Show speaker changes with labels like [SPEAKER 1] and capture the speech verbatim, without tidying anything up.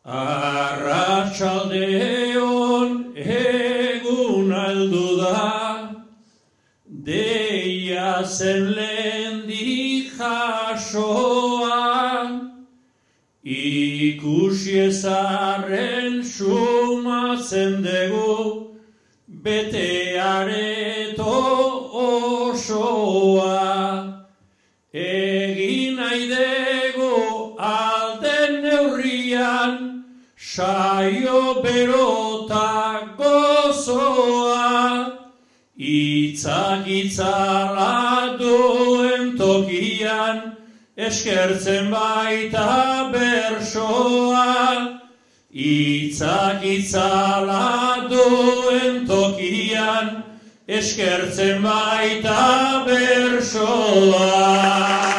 [SPEAKER 1] Arratsaldeon eguna heldu da, deia zen lehendik jasoa, ikusi ezarren sumatzen dugu, bete areto osoa. Egin nahi dugu alden neurrian, saio berota gozoa, itzak itzala duen tokian, eskertzen baita bersoa. Itzak itzala duen tokian, eskertzen baita bersoa.